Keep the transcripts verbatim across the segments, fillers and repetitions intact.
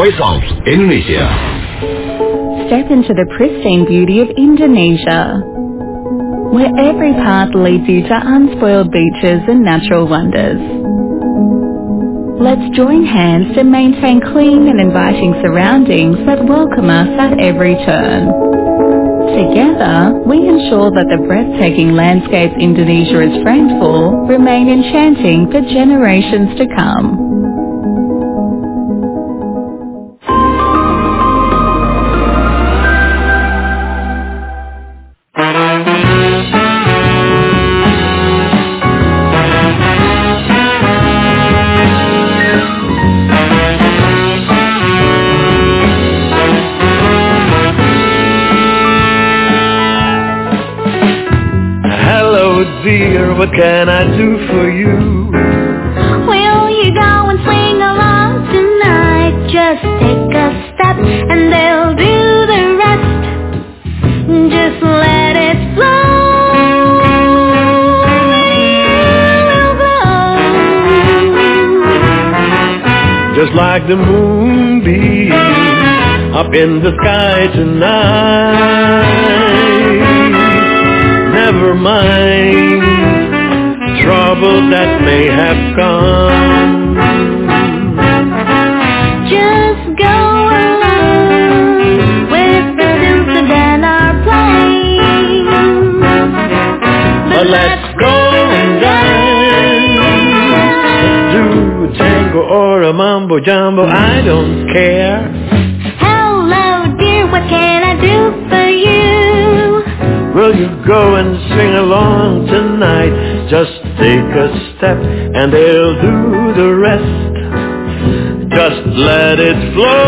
Voice of Indonesia. Step into the pristine beauty of Indonesia, where every path leads you to unspoiled beaches and natural wonders. Let's join hands to maintain clean and inviting surroundings that welcome us at every turn. Together, we ensure that the breathtaking landscapes Indonesia is framed for remain enchanting for generations to come. Dear, what can I do for you? Will you go and sing along tonight? Just take a step and they'll do the rest. Just let it flow. It'll glow. Just like the moonbeam up in the sky tonight. Never mind trouble that may have come. Just go along with the tunes that are playing. But let's go and dance. Do a tango or a mambo jumbo, I don't care. Hello dear, what can I do for you? Will you go and sing along tonight? Just take a step and they'll do the rest. Just let it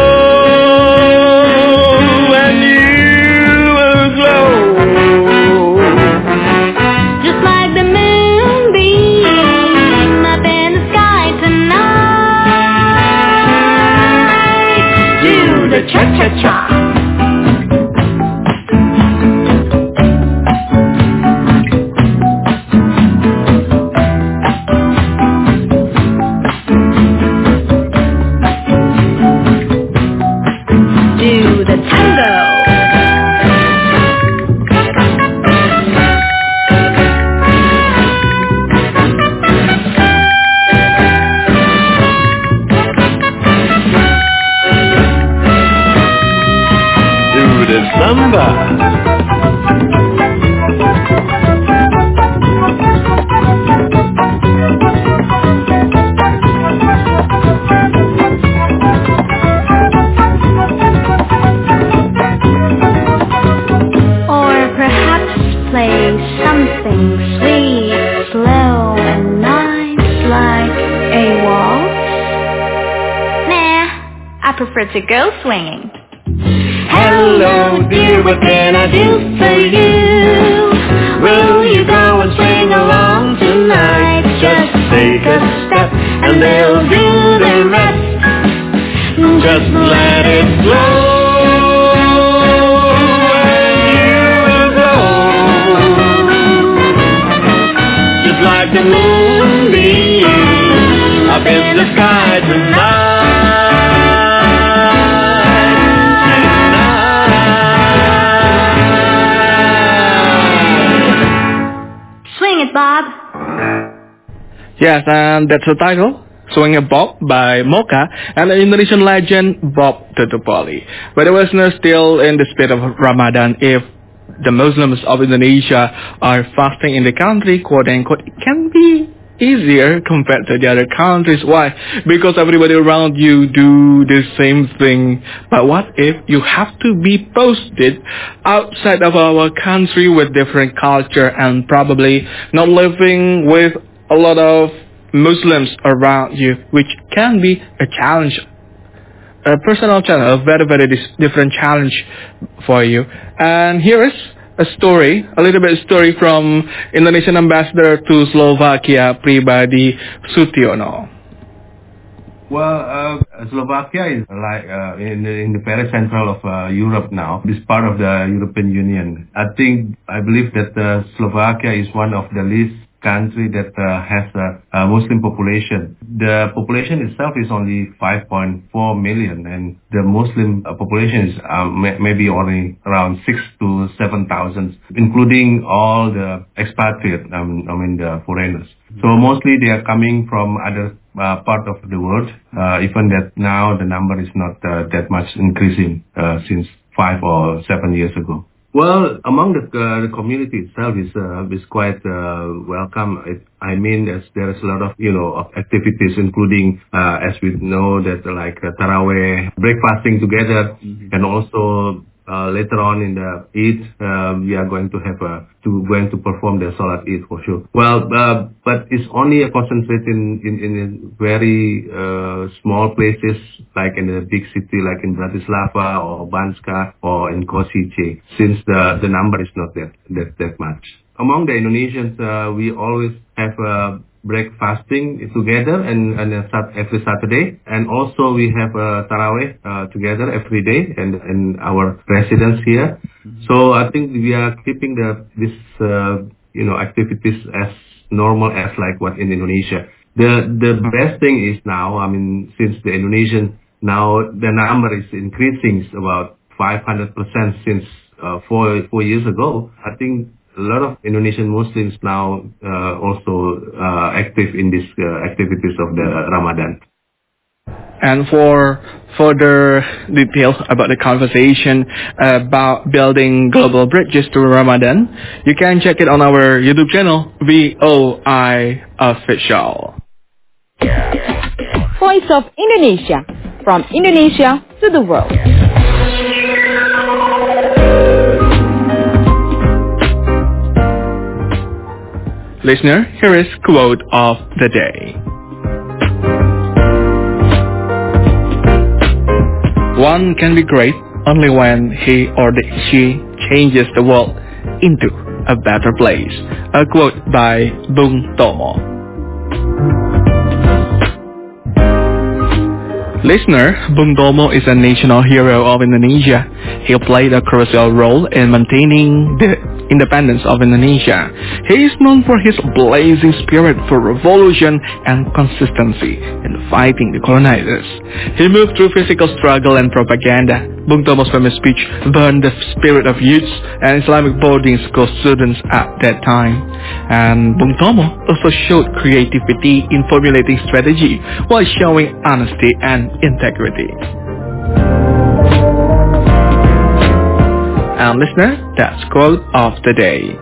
flow and you will glow. Just like the moonbeam up in the sky tonight. Do the cha-cha-cha. To go swinging. Hello dear, what can I do for you? Will you go and sing along tonight? Just take a step and they'll do the rest. Just let it flow and you will glow. Just like the moonbeam up in the sky tonight. Bob. Yes, and that's the title, Swing a Bob by Mocha and the Indonesian legend Bob Tutupoli. But the listeners, still in the spirit of Ramadan, if the Muslims of Indonesia are fasting in the country, quote unquote, it can be easier compared to the other countries. Why? Because everybody around you do the same thing. But what if you have to be posted outside of our country with different culture and probably not living with a lot of Muslims around you, which can be a challenge, a personal challenge, a very, very dis- different challenge for you. And here is a story, a little bit story from Indonesian ambassador to Slovakia, Pribadi Sutiono. Well, uh, Slovakia is like uh, in, the, in the very central of uh, Europe now. This part of the European Union. I think, I believe that uh, Slovakia is one of the least country that uh, has a, a Muslim population. The population itself is only five point four million, and the Muslim uh, population is um, may, maybe only around six to seven thousand, including all the expatriate, um, I mean the foreigners. So mostly they are coming from other uh, part of the world, uh, even that now the number is not uh, that much increasing uh, since five or seven years ago. Well, among the uh, the community itself is uh, is quite uh, welcome. It, I mean, there's there's a lot of you know of activities, including uh, as we know that uh, like uh, Taraweh, breakfasting together, mm-hmm. and also uh, later on in the Eid, uh, we are going to have a to going to perform the Salat Eid for sure. Well, uh, but it's only a concentrate in in, in a very uh, small places like in a big city like in Bratislava or Banska or in Kosice, since the the number is not that that that much. Among the Indonesians, uh, we always have a breakfasting together and, and every Saturday, and also we have a Taraweh uh, together every day and, and our residents here. Mm-hmm. So I think we are keeping the this uh, you know activities as normal as like what in Indonesia. The the best thing is now, I mean, since the Indonesian now the number is increasing about five hundred percent since uh, four four years ago. I think a lot of Indonesian Muslims now uh, also uh, active in these uh, activities of the Ramadan. And for further details about the conversation about building global bridges to Ramadan, you can check it on our YouTube channel, V O I Official. Voice of Indonesia, from Indonesia to the world. Listener, here is quote of the day. One can be great only when he or the, she changes the world into a better place. A quote by Bung Tomo. Listener, Bung Tomo is a national hero of Indonesia. He played a crucial role in maintaining the independence of Indonesia. He is known for his blazing spirit for revolution and consistency in fighting the colonizers. He moved through physical struggle and propaganda. Bung Tomo's famous speech burned the spirit of youths and Islamic boarding school students at that time. And Bung Tomo also showed creativity in formulating strategy while showing honesty and integrity. And listener, that's quote of the day.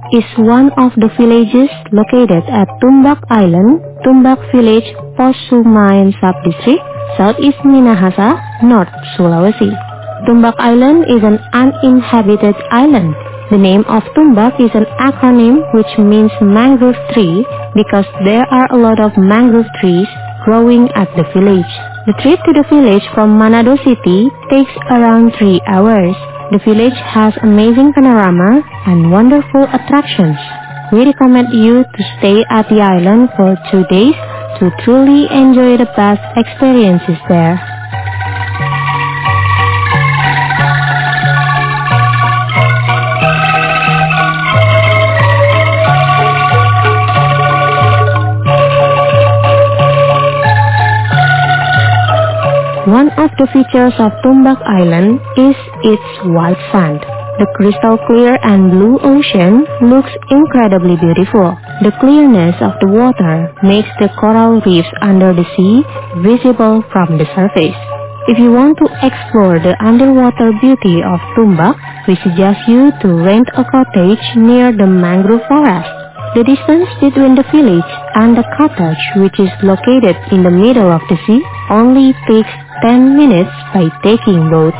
is one of the villages located at Tumbak Island, Tumbak Village, Posumayan Subdistrict, Southeast Minahasa, North Sulawesi. Tumbak Island is an uninhabited island. The name of Tumbak is an acronym which means mangrove tree because there are a lot of mangrove trees growing at the village. The trip to the village from Manado City takes around three hours. The village has amazing panorama and wonderful attractions. We recommend you to stay at the island for two days to truly enjoy the best experiences there. One of the features of Tumbak Island is its white sand. The crystal clear and blue ocean looks incredibly beautiful. The clearness of the water makes the coral reefs under the sea visible from the surface. If you want to explore the underwater beauty of Tumbak, we suggest you to rent a cottage near the mangrove forest. The distance between the village and the cottage, which is located in the middle of the sea, only takes ten minutes by taking boat.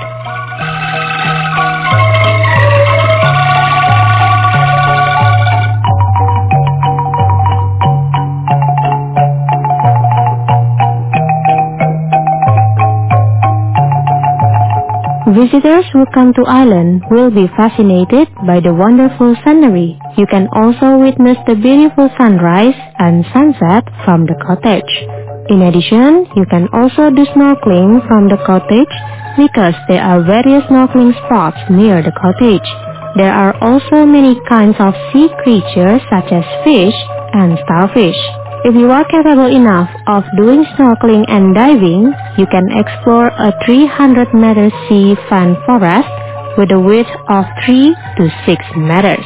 Visitors who come to island will be fascinated by the wonderful scenery. You can also witness the beautiful sunrise and sunset from the cottage. In addition, you can also do snorkeling from the cottage because there are various snorkeling spots near the cottage. There are also many kinds of sea creatures such as fish and starfish. If you are capable enough of doing snorkeling and diving, you can explore a three hundred meter sea fan forest with a width of three to six meters.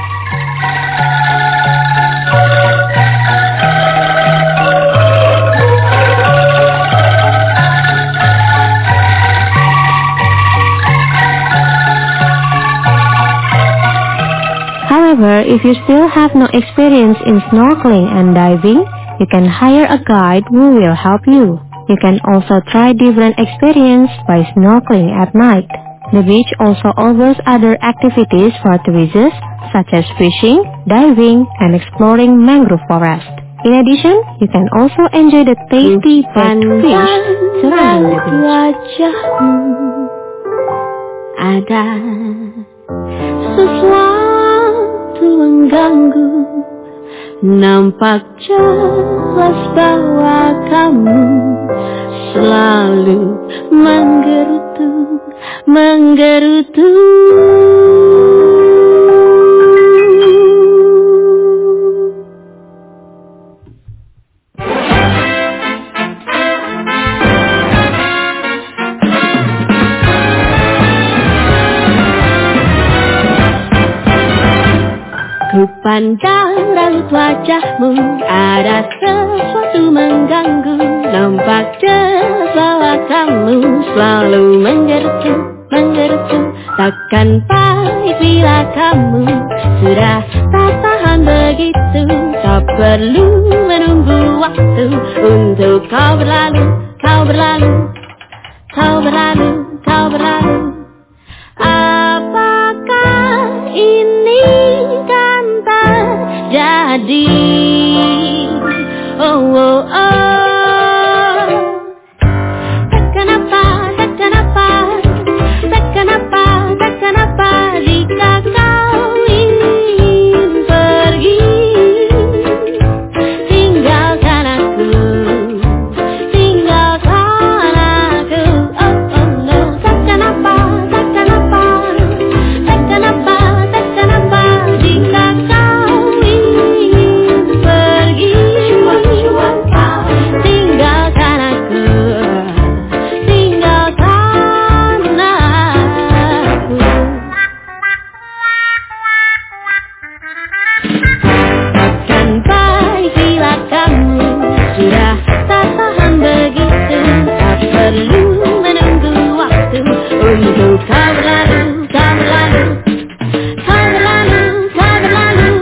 However, if you still have no experience in snorkeling and diving, you can hire a guide who will help you. You can also try different experiences by snorkeling at night. The beach also offers other activities for tourists such as fishing, diving, and exploring mangrove forest. In addition, you can also enjoy the tasty baked fish surrounding the beach. Wajahmu ada sesuatu mengganggu, nampak jelas bahwa kamu selalu menggerutu, menggerutu. Ku pandang raut wajahmu, ada sesuatu mengganggu, nampak jelas bahwa kamu selalu menggerutu, menggerutu. Takkan baik bila kamu sudah tak tahan begitu, tak perlu menunggu waktu untuk kau berlalu, kau berlalu, kau berlalu, kau berlalu. Apakah ini kan terjadi? Oh, oh, oh. Tak kenapa, tak kenapa, tak kenapa, tak kenapa jika kau ingin pergi, tinggalkan aku, tinggalkan aku. Oh, oh, no. Tak kenapa, tak kenapa, tak kenapa, tak kenapa jika kau ingin pergi, tinggalkan aku, tinggalkan aku. Takkan baik bila kamu sudah tak tahan begitu, tak perlu menunggu waktu untuk kau berlalu, kau berlalu, kau berlalu, kau berlalu.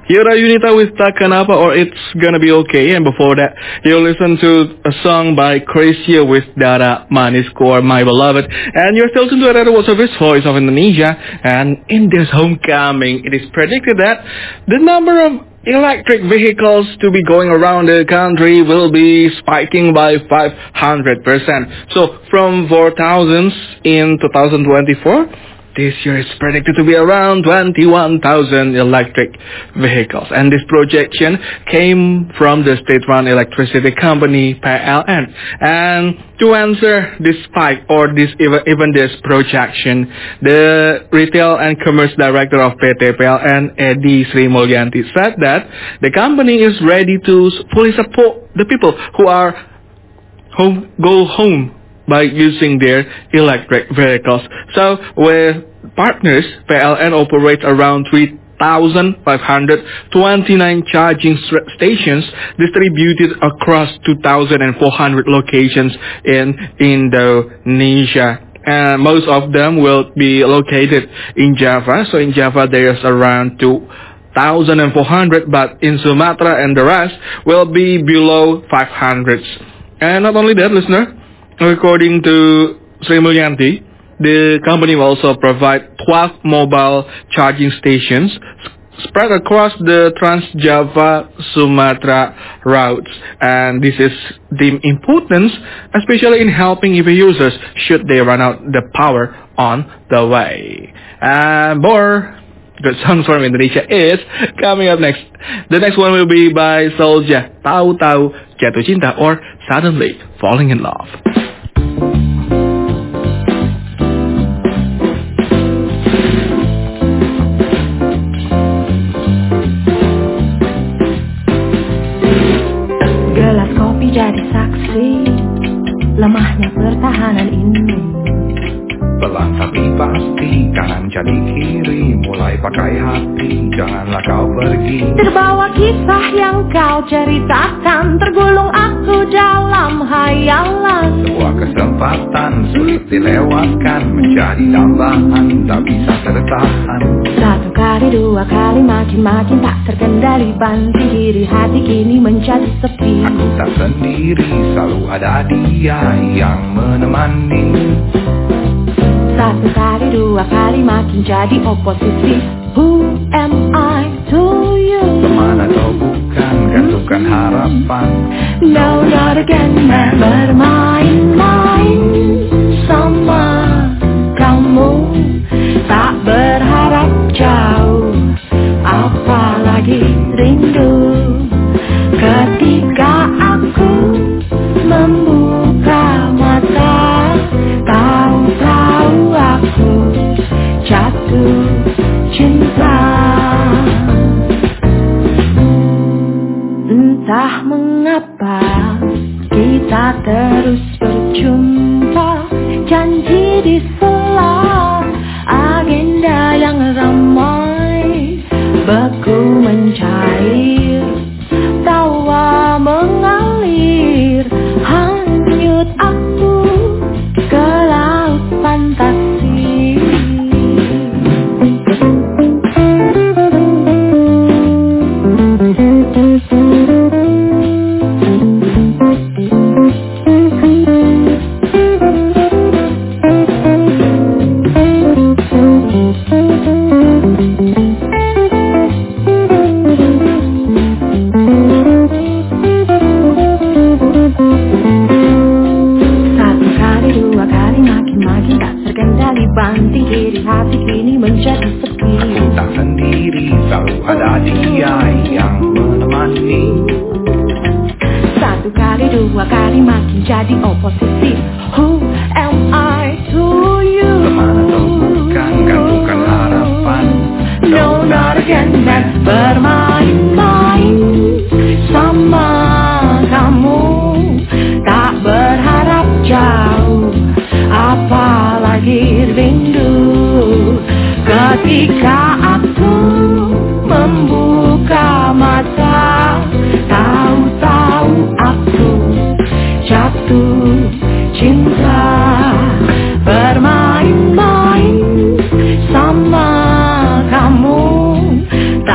Yura Yunita with Takanapa or It's Gonna Be Okay. And before that, you listen to a song by Cracia with Dara Manisku or My Beloved. And you're still tuned to Radio World Service, Voice of Indonesia. And in this homecoming, it is predicted that the number of electric vehicles to be going around the country will be spiking by five hundred percent. So from four thousand in two thousand twenty-four, this year is predicted to be around twenty-one thousand electric vehicles. And this projection came from the state-run electricity company P L N. And to answer this spike or this even, even this projection, the Retail and Commerce Director of P T P L N, Edi Sri Mulyanti, said that the company is ready to fully support the people who are home, go home by using their electric vehicles. So with partners, P L N operates around three thousand five hundred twenty-nine charging stations distributed across two thousand four hundred locations in Indonesia. And most of them will be located in Java. So in Java there is around two thousand four hundred, but in Sumatra and the rest will be below five hundred. And not only that, listener, according to Sri Mulyanti, the company will also provide twelve mobile charging stations spread across the Trans-Java Sumatra routes. And this is deemed important, especially in helping E V users should they run out the power on the way. And more good songs from Indonesia is coming up next. The next one will be by Soulja, Tahu Tahu Jatuh Cinta or Suddenly Falling in Love. Gelas kopi jadi saksi lemahnya pertahanan ini. Pelan tapi pasti, kanan jadi kiri, mulai pakai hati, janganlah kau pergi. Terbawa kisah yang kau ceritakan, tergulung aku dalam hayalan. Sebuah kesempatan sulit dilewatkan, menjadi tambahan, tak bisa tertahan. Satu kali, dua kali, makin-makin tak terkendali, banting diri hati kini menjadi sepi. Aku tak sendiri, selalu ada dia yang menemani. Satu kali, dua kali, makin jadi oposisi. Who am I to you? Teman atau bukan, gantungkan harapan. No, not again, man. Bermain-main sama kamu, tak berharap jauh, apalagi rindu. Ketika aku membuka mata, tahu-tahu aku jatuh cinta. Entah mengapa kita terus berjumpa, janji di sela agenda yang ramai, beku mencair, tawa mengalir, hanyut aku ke laut fantasi. Banting kiri hati kini menjadi sepi. Aku tak sendiri, selalu ada dia yang menemani. Satu kali, dua kali, makin jadi oposisi. Who am I to you? Teman atau bukan, gantungkan harapan. No, not again, man. Bermain-main sama kamu, tak berharap jauh, apalagi rindu. Ketika aku membuka mata, tahu-tahu aku jatuh cinta. Bermain-main sama kamu,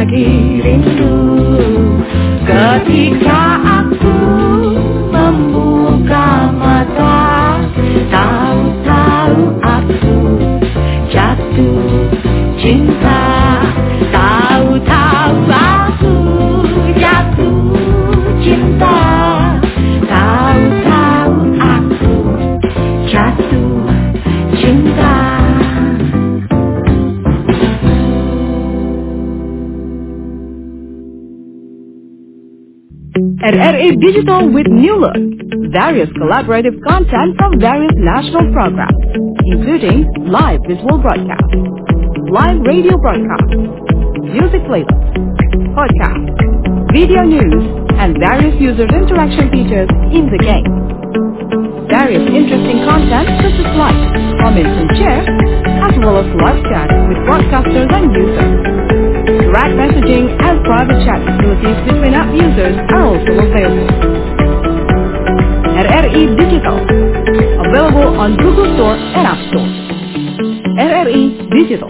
lagi rindu. Ketika aku membuka mata, tahu-tahu aku jatuh cinta. Tahu-tahu aku jatuh cinta. Tahu-tahu aku jatuh cinta. R R I Digital with new look. Various collaborative content from various national programs, including live visual broadcast, live radio broadcast, music playlists, podcast, video news, and various user interaction features in the game. Various interesting content such as likes, comments, and shares, as well as live chat with broadcasters and users. Direct messaging and private chat facilities between app users are also available. R R I Digital, available on Google Store and App Store. R R I Digital.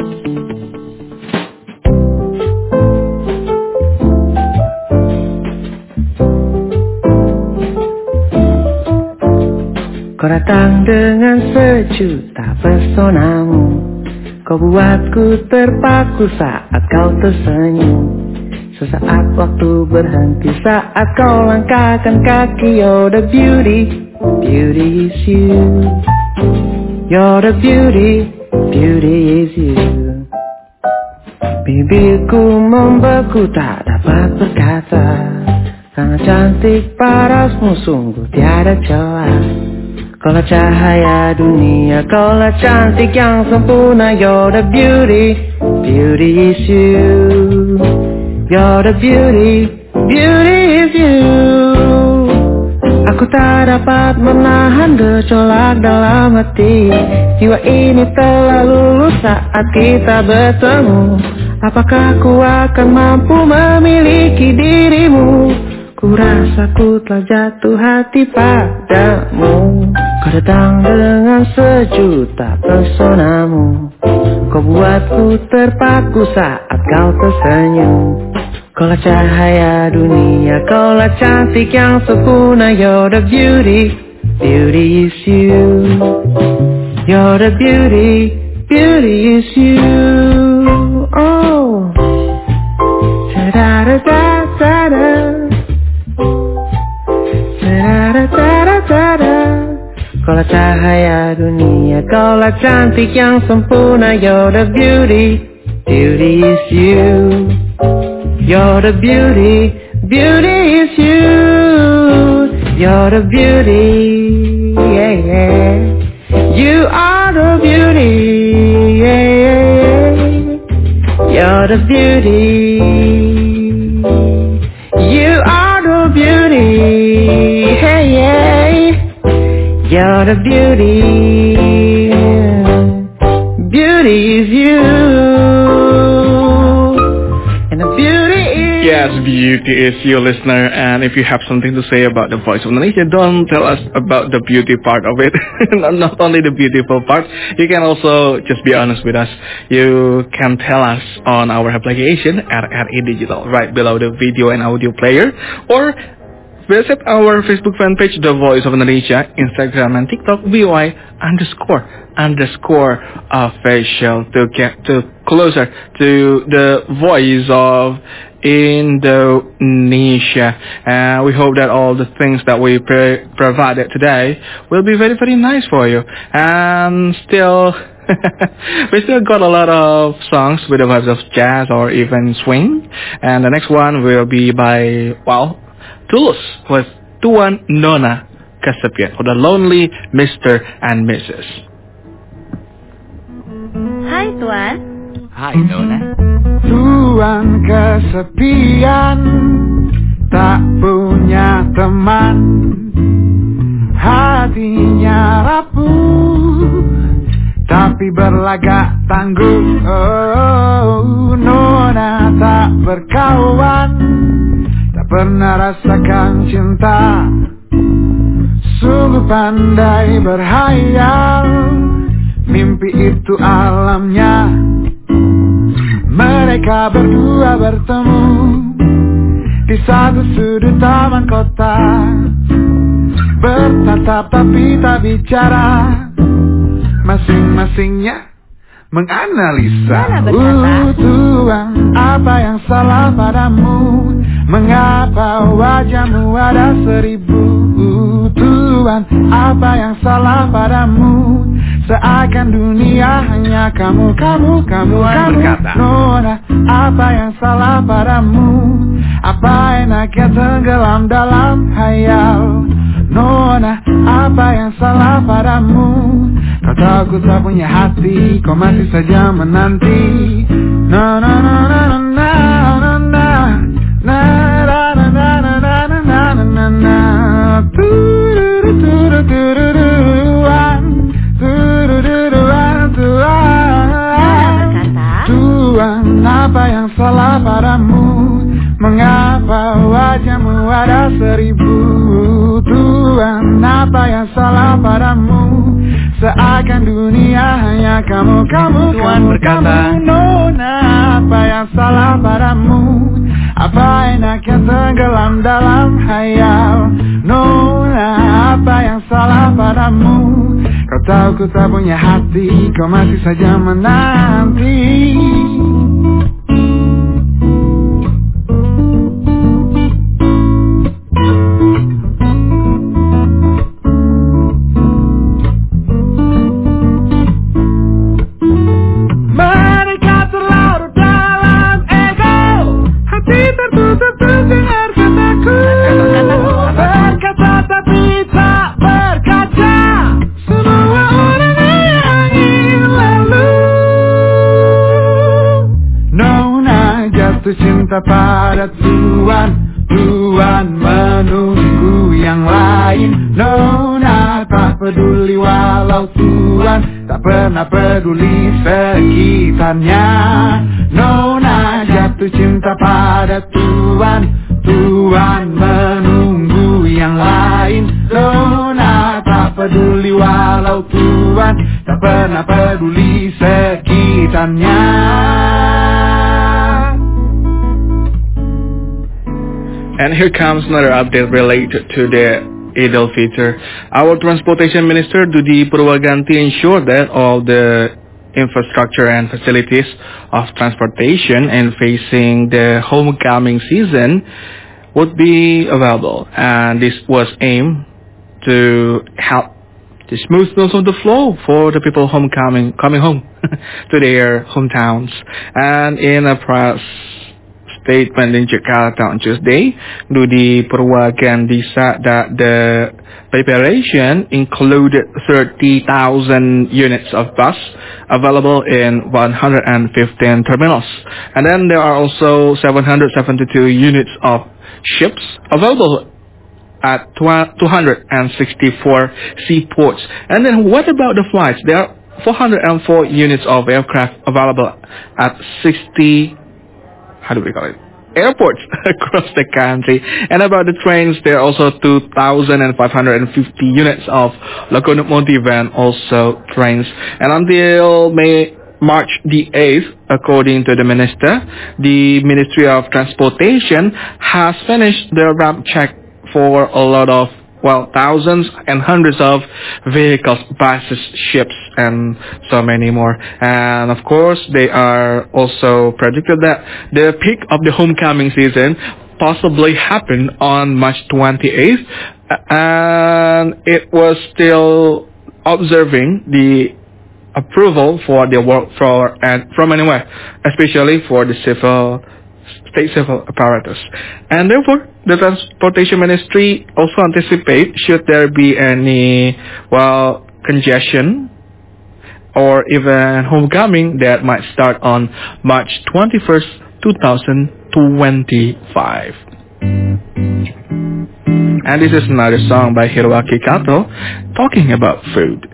Kau datang dengan sejuta pesonamu, kau buatku terpaku saat kau tersenyum. Sesaat waktu berhenti saat kau langkahkan kaki. You're the beauty, beauty is you. You're the beauty, beauty is you. Bibirku membeku tak dapat berkata, karena cantik parasmu sungguh tiada celah. Kaulah cahaya dunia, kaulah cantik yang sempurna. You're the beauty, beauty is you. You're the beauty, beauty is you. Aku tak dapat menahan gejolak dalam hati. Jiwa ini telah lulus saat kita bertemu. Apakah ku akan mampu memiliki dirimu? Ku rasa ku telah jatuh hati padamu. Kau datang dengan sejuta pesonamu, kau buatku terpaku saat kau tersenyum. Kaulah cahaya dunia, kaulah cantik yang sempurna. You're the beauty, beauty is you. You're the beauty, beauty is you. Oh, ta-da-da-da-da-da, ta-da-da-da-da-da. Kaulah cahaya dunia, kaulah cantik yang sempurna. You're the beauty, beauty is you. You're the beauty, beauty is you. You're the beauty, yeah, yeah. You are the beauty, yeah, yeah. You're the beauty. You are the beauty, yeah, yeah. You're the beauty. Beauty is you. And the beauty is... Yes, beauty is you, listener. And if you have something to say about the Voice of Indonesia, don't tell us about the beauty part of it. Not only the beautiful part, you can also just be honest with us. You can tell us on our application R R I Digital, right below the video and audio player, or visit our Facebook fan page, The Voice of Indonesia, Instagram and TikTok, V O I underscore underscore official to get to closer to the voice of Indonesia. And uh, we hope that all the things that we pre- provided today will be very, very nice for you. And still, we still got a lot of songs with the vibes of jazz or even swing. And the next one will be by, well, Tulus with Tuan Nona Kesepian, or the Lonely Mister and Missus Hai Tuan. Hai Nona. Tuan kesepian, tak punya teman, hatinya rapuh, tapi berlagak tangguh. Oh, Nona tak berkawan, tak pernah rasakan cinta, sungguh pandai berhayal, mimpi itu alamnya. Mereka mereka berdua bertemu di satu sudut taman kota, bertatap tapi tak bicara, masing-masingnya menganalisa. Uh, Tuhan, apa yang salah padamu? Mengapa wajahmu ada seribu? Uh, Tuhan, apa yang salah padamu? Seakan dunia hanya kamu, kamu, kamu, kamu. Nona, apa yang salah padamu? Apa enaknya tenggelam dalam hayal? Nona, apa yang salah padamu? Kau tahu ku tak punya hati, kau masih saja menanti. Na na na na na na na na na na na na na na na na na. Turu turu turu tuan, turu turu tuan. Tuan, apa yang salah padamu? Mengapa wajahmu ada seribu? Tuhan, apa yang salah padamu? Seakan dunia hanya kamu, kamu, Tuhan kamu, berkata, kamu. Nona, apa yang salah padamu? Apa enaknya tenggelam dalam hayal? Nona, apa yang salah padamu? Kau tahu ku tak punya hati, kau masih saja menanti. Cinta pada Tuhan, Tuhan menunggu yang lain. Nona tak peduli walau Tuhan tak pernah peduli sekitarnya. Nona jatuh cinta pada Tuhan, Tuhan menunggu yang lain. Nona tak peduli walau Tuhan tak pernah peduli sekitarnya. And here comes another update related to the Eid al-Fitr. Our Transportation Minister Dudi Purwaganti ensured that all the infrastructure and facilities of transportation and facing the homecoming season would be available. And this was aimed to help the smoothness of the flow for the people homecoming, coming home to their hometowns. And in a press statement in Jakarta on Tuesday, Dudi Purwaganti said that the preparation included thirty thousand units of bus available in one hundred fifteen terminals. And then there are also seven hundred seventy-two units of ships available at two hundred sixty-four seaports. And then what about the flights? There are four hundred four units of aircraft available at sixty how do we call it? airports across the country. And about the trains, there are also two thousand five hundred fifty units of locomotive and also trains. And until May, March the eighth, according to the minister, the Ministry of Transportation has finished the ramp check for a lot of well, thousands and hundreds of vehicles, buses, ships, and so many more. And of course, they are also predicted that the peak of the homecoming season possibly happened on March twenty-eighth, and it was still observing the approval for the workflow and from anywhere, especially for the civil state civil apparatus. And therefore, the Transportation Ministry also anticipates should there be any, well, congestion or even homecoming that might start on March twenty-first, twenty twenty-five. And this is another song by Hiroaki Kato talking about food.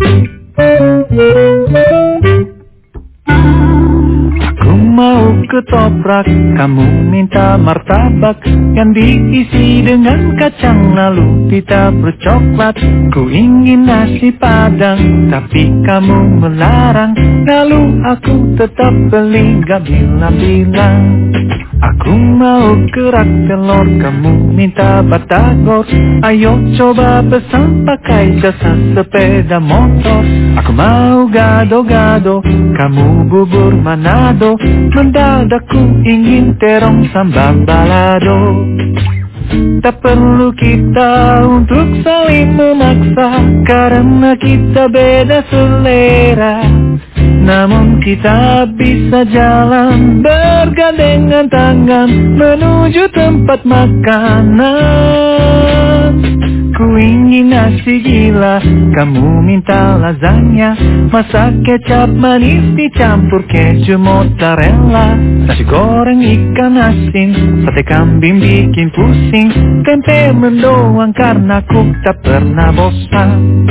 Aku mau ke ketoprak. Kamu minta martabak yang diisi dengan kacang, lalu ditabur coklat. Ku ingin nasi padang, tapi kamu melarang. Lalu aku tetap beli, gak bilang-bilang. Aku mau kerak telur, kamu minta batagor. Ayo coba pesan pakai jasa sepeda motor. Aku mau gado-gado, kamu bubur Manado. Mendadak ku ingin terong sambal balado. Tak perlu kita untuk saling memaksa, karena kita beda selera. Namun kita bisa jalan bergandengan tangan menuju tempat makanan. Ku ingin nasi gila, kamu minta lasagna. Masak kecap manis dicampur keju mozzarella. Nasi goreng ikan asin, sate kambing bikin pusing. Tempe mendoan karena ku tak pernah bosan.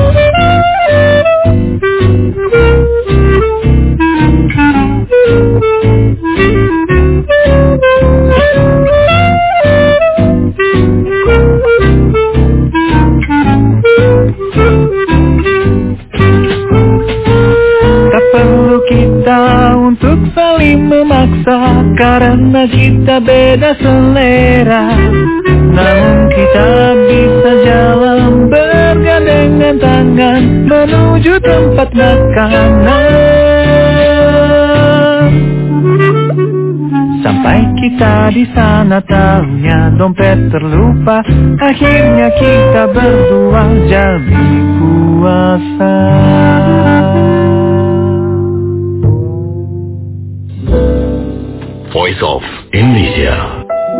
Tak perlu kita untuk saling memaksa, karena kita beda selera. Namun kita bisa jalan bergandengan tangan menuju tempat makanan. Sampai kita di sana tahunya dompet terlupa. Akhirnya kita berdua jadi puasa. Voice of Indonesia.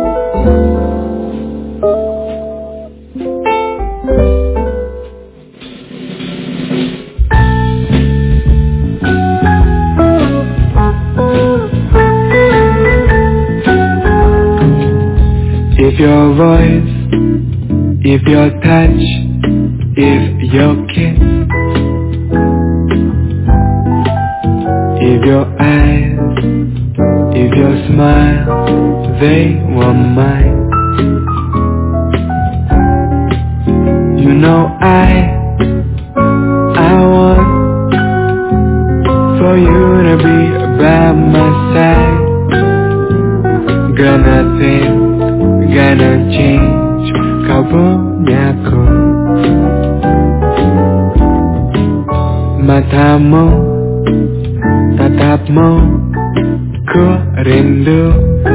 If your voice, if your touch, if your kiss, if your eyes, if your smile, they were mine. You know I, I want for you to be by my side. Gonna think, gonna change, kau punya ku. Matamu, tatapmu, ku rindu.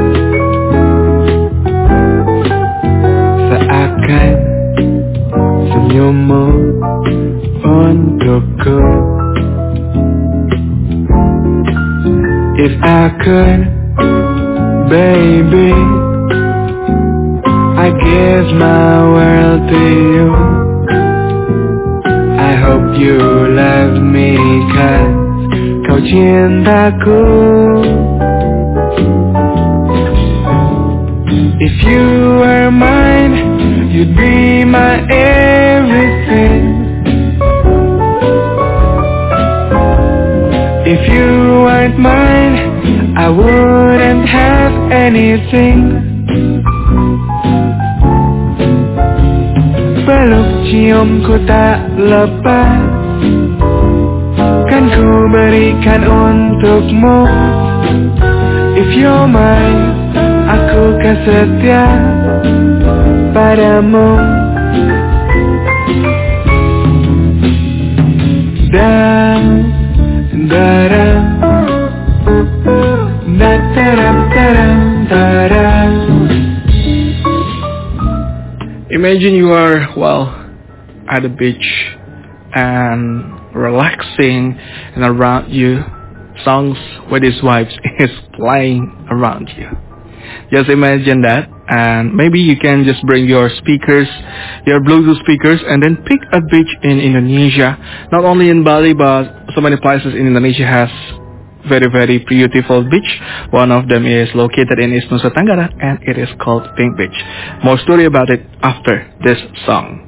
Seakan senyummu untukku. If I could, baby, I give my world to you. I hope you love me, cause kau cintaku. If you were mine, you'd be my everything. If you weren't mine, I wouldn't have anything. Peluk ciumku tak lepas, kan ku berikan untukmu. If you're mine, aku kan setia padamu. Dan daram, dataram taram taram. Imagine you are, well, at the beach and relaxing, and around you, songs with his wives is playing around you. Just imagine that, and maybe you can just bring your speakers, your Bluetooth speakers, and then pick a beach in Indonesia. Not only in Bali, but so many places in Indonesia has very, very beautiful beach. One of them is located in East Nusa Tenggara, and it is called Pink Beach. More story about it after this song.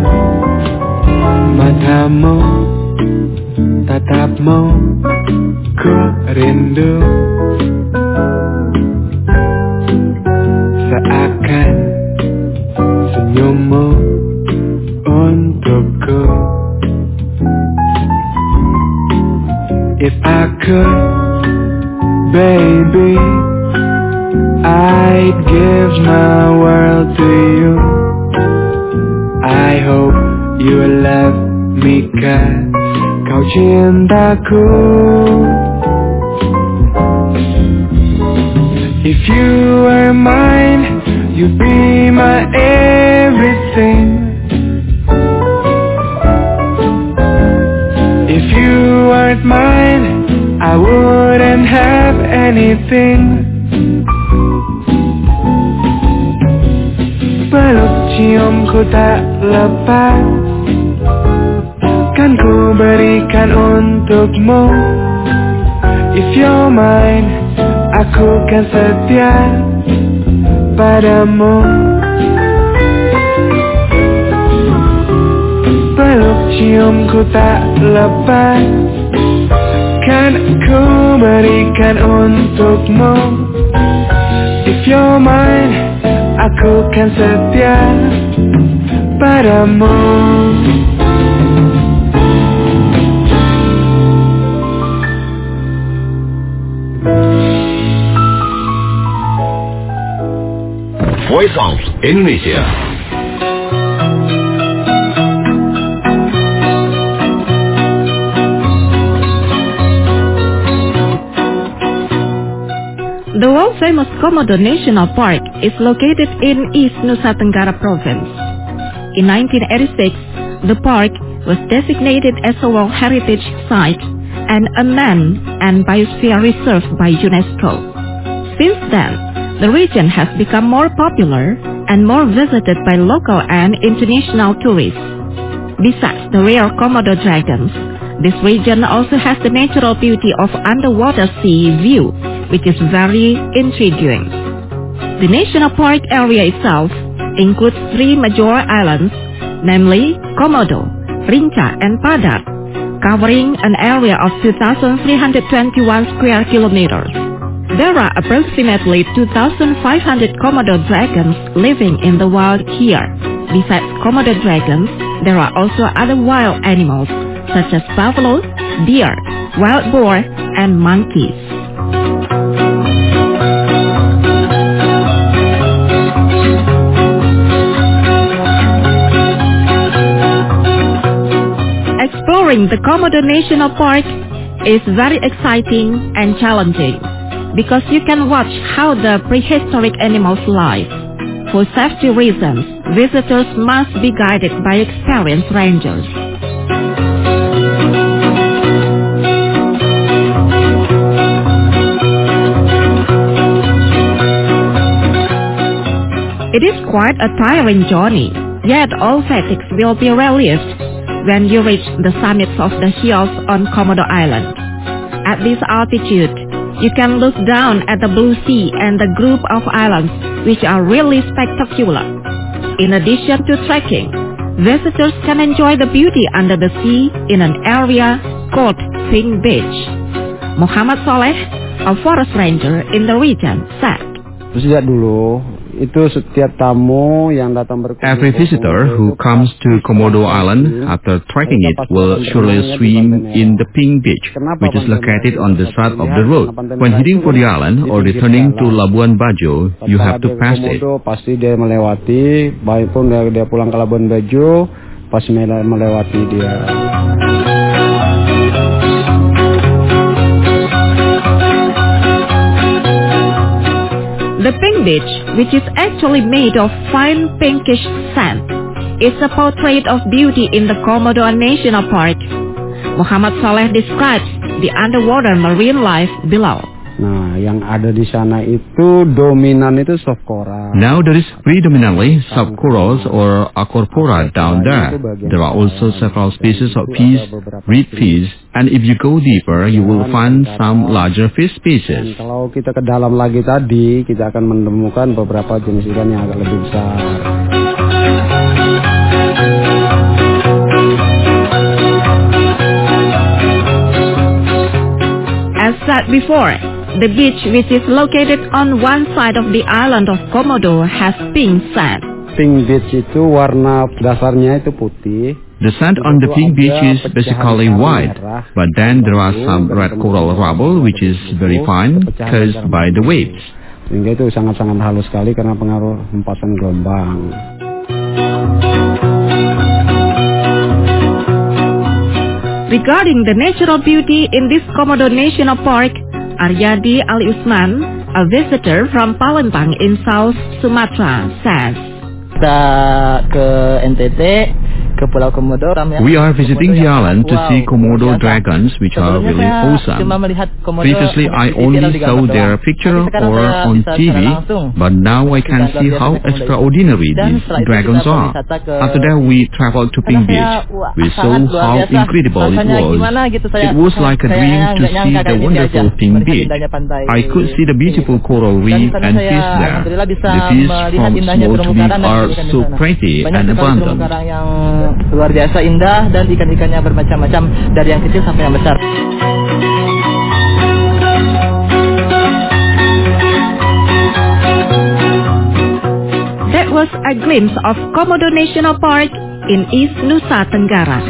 Matamu, tatapmu, Ku rindu seakan senyummu untukku. If I could, baby, I'd give my world to you. I hope you will love me 'cause kau cintaku. If you were mine, you'd be my everything. If you weren't mine, I wouldn't have anything. Peluk ciumku tak lepas, kan ku berikan untukmu. If you're mine, aku kan setia padamu. Peluk ciumku tak lepas, kan ku berikan untukmu. If you're mine, aku kan setia padamu. Voice of Indonesia. The world-famous Komodo National Park is located in East Nusa Tenggara Province. In nineteen eighty-six, the park was designated as a World Heritage Site and a Man and Biosphere Reserve by UNESCO. Since then, the region has become more popular and more visited by local and international tourists. Besides the rare Komodo dragons, this region also has the natural beauty of underwater sea view, which is very intriguing. The national park area itself includes three major islands, namely Komodo, Rinca, and Padar, covering an area of two thousand three hundred twenty-one square kilometers. There are approximately two thousand five hundred Komodo dragons living in the wild here. Besides Komodo dragons, there are also other wild animals such as buffalo, deer, wild boar, and monkeys. Exploring the Komodo National Park is very exciting and challenging because you can watch how the prehistoric animals live. For safety reasons, visitors must be guided by experienced rangers. It is quite a tiring journey, yet all fatigues will be relieved when you reach the summits of the hills on Komodo Island. At this altitude, you can look down at the blue sea and the group of islands, which are really spectacular. In addition to trekking, visitors can enjoy the beauty under the sea in an area called Pink Beach. Muhammad Soleh, a forest ranger in the region, said, Sejak dulu, itu setiap tamu yang datang berkunjung. Every visitor who comes to Komodo Island after trekking it will surely swim in the Pink Beach, which is located on the side of the road. When heading for the island or returning to Labuan Bajo, you have to pass it. Pasti dia melewati, baik pun dia pulang ke Labuan Bajo, pasti melewati dia. The Pink Beach, which is actually made of fine pinkish sand, is a portrait of beauty in the Komodo National Park. Muhammad Saleh describes the underwater marine life below. Nah, yang ada di sana itu dominan itu soft coral. Now there is predominantly soft corals or Acropora down there. There are also several species of fish, reed fish, and if you go deeper, you will find some larger fish species. Dan kalau kita ke dalam lagi tadi, kita akan menemukan beberapa jenis ikan yang agak lebih besar. As said before, the beach, which is located on one side of the island of Komodo, has pink sand. Pink beach itu warna dasarnya itu putih. The sand on the pink beach is basically white, but then there are some red coral rubble which is very fine, caused by the waves. Sehingga itu sangat-sangat halus sekali karena pengaruh hempasan gelombang. Regarding the natural beauty in this Komodo National Park, Aryadi Ali Usman, a visitor from Palembang in South Sumatra, says, Kita ke N T T, ke Pulau Komodo. We are visiting the island to see Komodo dragons, which are really awesome. Previously, I only saw their picture or on T V, but now I can see how extraordinary these dragons are. After that, we traveled to Pink Beach. We saw how incredible it was. It was like a dream to see the wonderful Pink Beach. I could see the beautiful coral reef and fish there. The fish from small to big are so pretty and abundant. Luar biasa indah dan ikan-ikannya bermacam-macam dari yang kecil sampai yang besar. That was a glimpse of Komodo National Park in East Nusa Tenggara.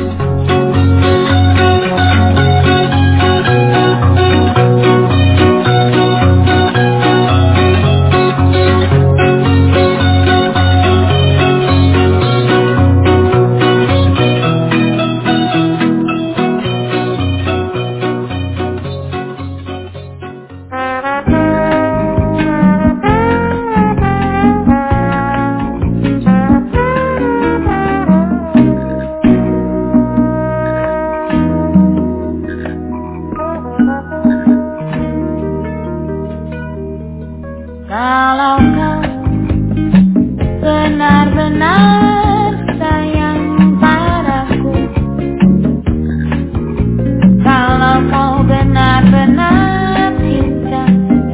Kalau kau benar-benar sayang padaku, kalau kau benar-benar cinta,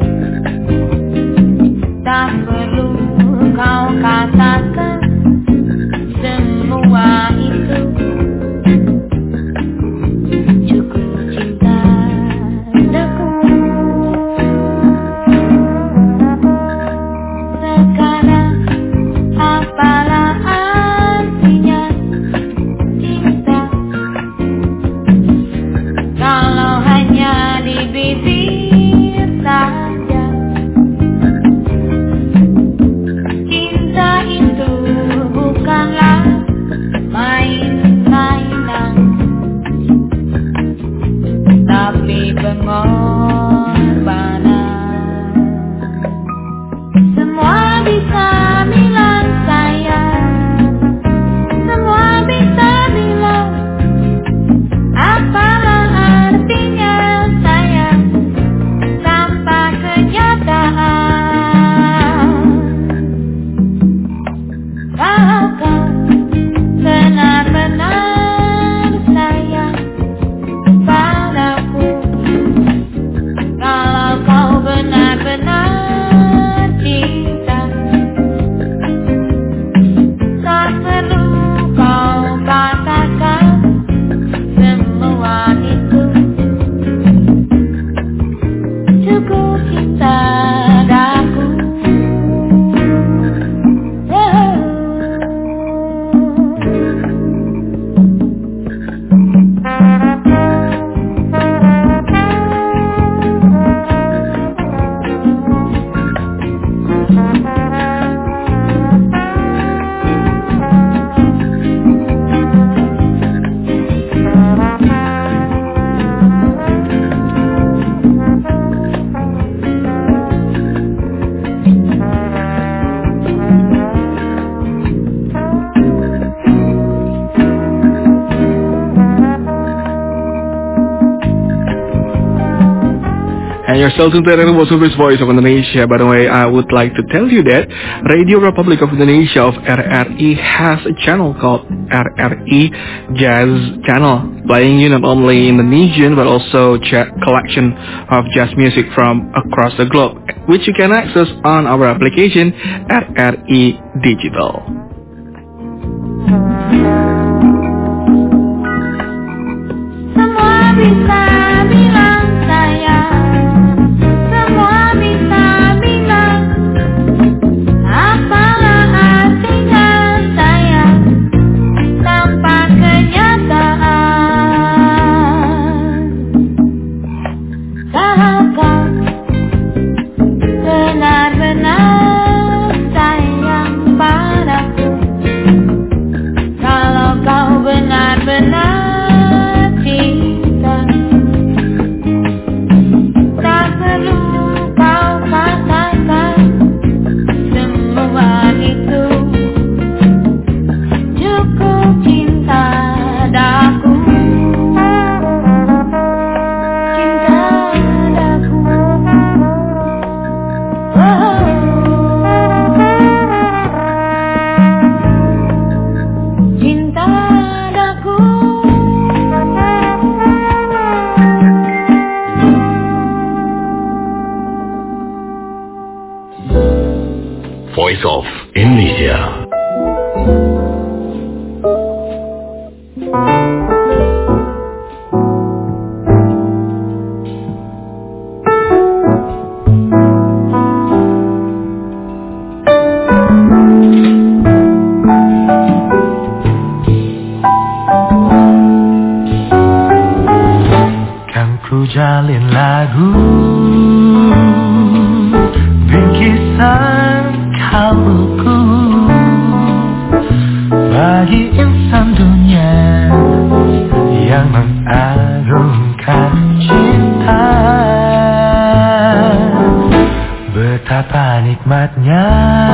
tak perlu kau katakan semua itu. Cukup cinta padaku. And you're still tuned to the Voice Voice of Indonesia. By the way, I would like to tell you that Radio Republic of Indonesia of R R I has a channel called R R I Jazz Channel, playing you not only Indonesian but also a collection of jazz music from across the globe, which you can access on our application R R I Digital. Semua bisa bilang sayang, lagu bingkisan kalbuku bagi insan dunia yang mengagungkan cinta. Betapa nikmatnya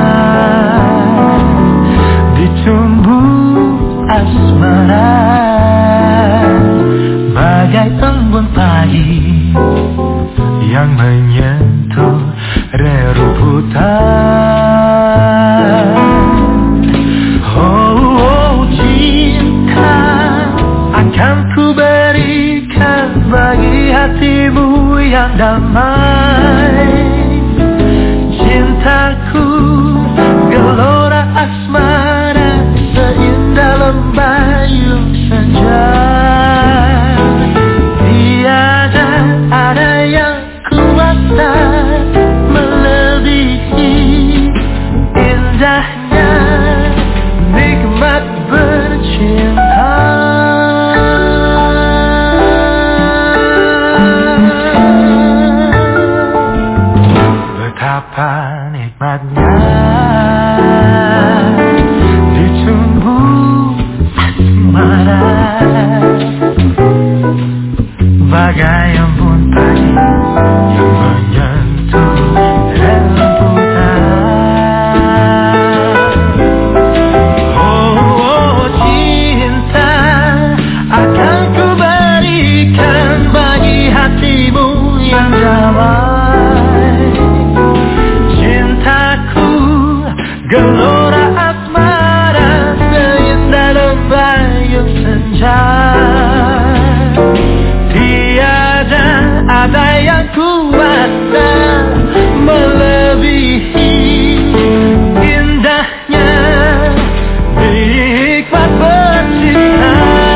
ditumbuh asmara bagai embun pagi yang menyentuh rerumputan. Oh, oh cinta akan ku berikan bagi hatimu yang damai. Cintaku gelora asmara seindah lembayung senja. Tiada ada yang kuasa melebihi indahnya nikmat bercinta. Betapa nikmatnya ditumbuh asmara bagai embun pagi yang menyentuh rerumputan. Oh, oh cinta akan ku berikan bagi hatimu yang damai. Cintaku gelora asmara seindah lembayung senja. Tiada ada yang kuasa melebihi indahnya nikmat bercinta.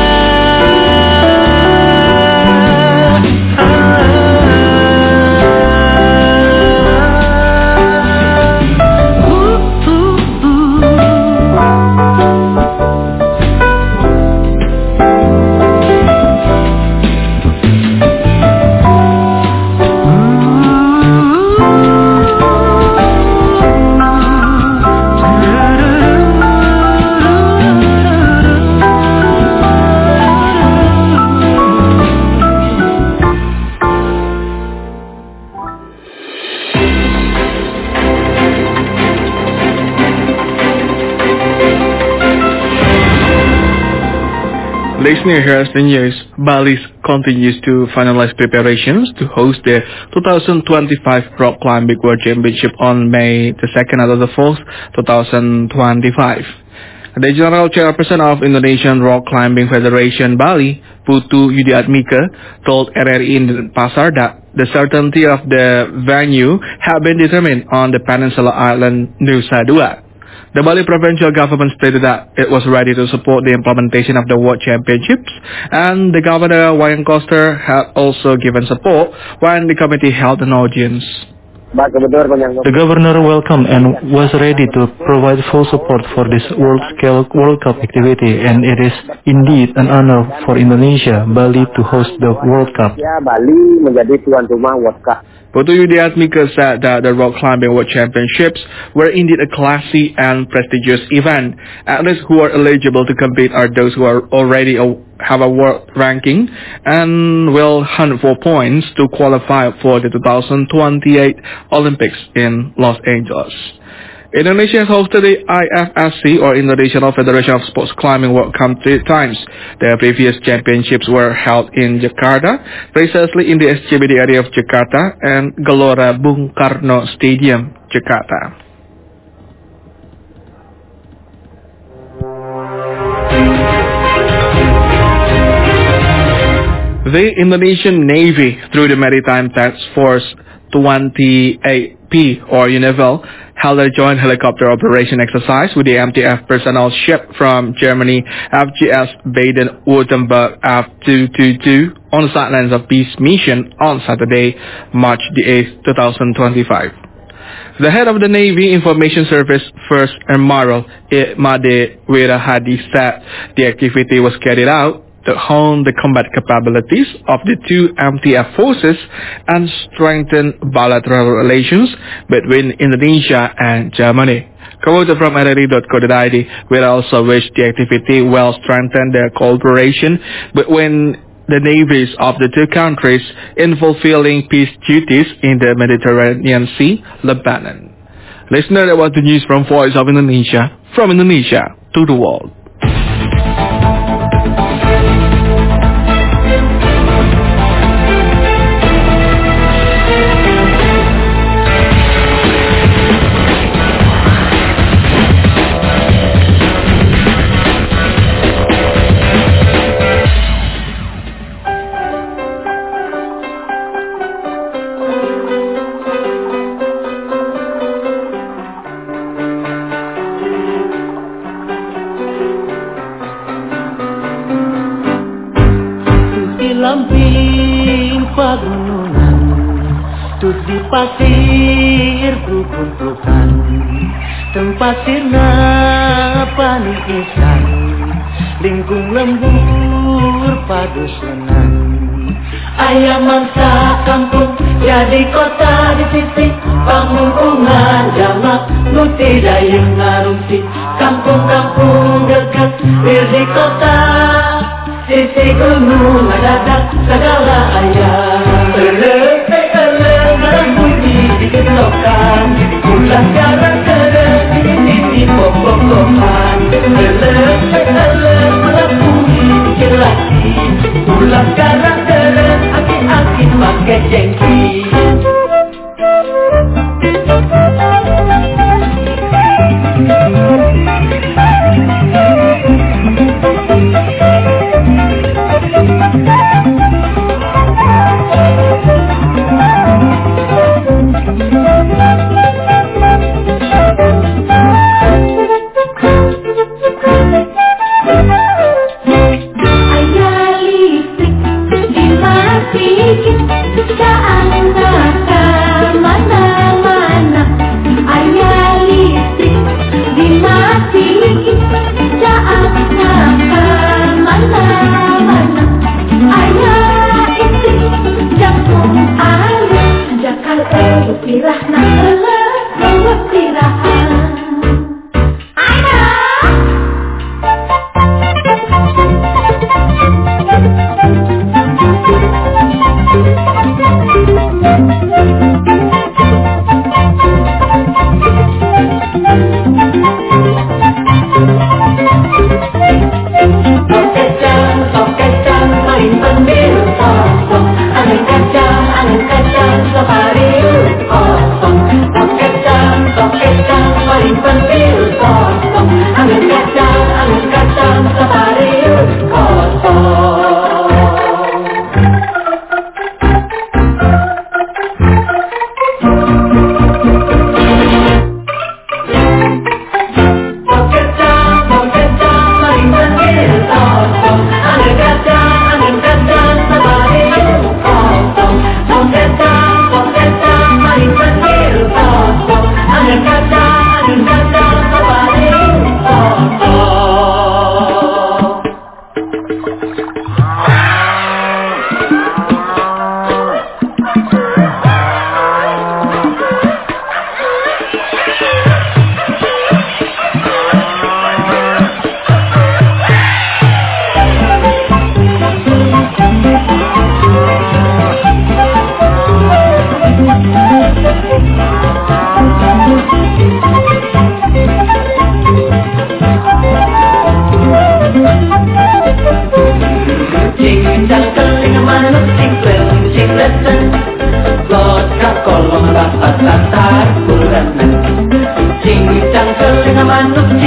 Listener, here's the news. Bali continues to finalize preparations to host the twenty twenty-five Rock Climbing World Championship on May the second and the fourth, twenty twenty-five. The General Chairperson of Indonesian Rock Climbing Federation Bali, Putu Yudiatmike, told R R I in Pasar that the certainty of the venue had been determined on the peninsula island Nusa Dua. The Bali provincial government stated that it was ready to support the implementation of the World Championships, and the Governor Wayan Koster had also given support when the committee held an audience. The governor welcomed and was ready to provide full support for this world-scale World Cup activity, and it is indeed an honor for Indonesia, Bali, to host the World Cup. Bali menjadi tuan rumah World Cup. Putu Yudiatmike said that the Rock Climbing World Championships were indeed a classy and prestigious event. Athletes who are eligible to compete are those who are already a, have a world ranking and will hunt for points to qualify for the twenty twenty-eight Olympics in Los Angeles. Indonesia has hosted the I F S C, or International Federation of Sports Climbing, World Cup three times. The previous championships were held in Jakarta, precisely in the S C B D area of Jakarta, and Gelora Bung Karno Stadium, Jakarta. The Indonesian Navy, through the Maritime Task Force twenty-eight P, or UNIFIL, held a joint helicopter operation exercise with the M T F personnel ship from Germany, F G S Baden-Württemberg F two twenty-two, on the sidelines of Peace Mission on Saturday, March the eighth, twenty twenty-five. The head of the Navy Information Service, First Admiral Made Wirahadi, said the activity was carried out to hone the combat capabilities of the two M T F forces and strengthen bilateral relations between Indonesia and Germany. Quoted from R R I dot co dot I D, we also wish the activity will strengthen their cooperation between the navies of the two countries in fulfilling peace duties in the Mediterranean Sea, Lebanon. Listener, that was the news from Voice of Indonesia, from Indonesia to the world. Lamping pagunungan, tut di pasir peluk-pelukan, tempat sirna panikisan, lingkung lembur padus lengan. Ayam mangsa kampung jadi kota di sisi pamungkungan jamak nuti dayung ngarumsi kampung-kampung dekat bir di kota. Sisi gunung adadak segala ayam. Elek, elek, ngarang bunyi dikit lokan, pulang jarang terus di pok-pokokan. Elek, elek, ngarang bunyi dikit lagi, pulang jarang terus akin-akin pakai jengki.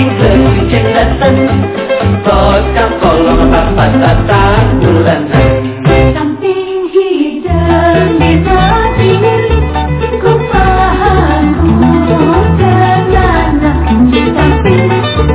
Manuk cingkleng, bocah kolong rapat tatar bulanan.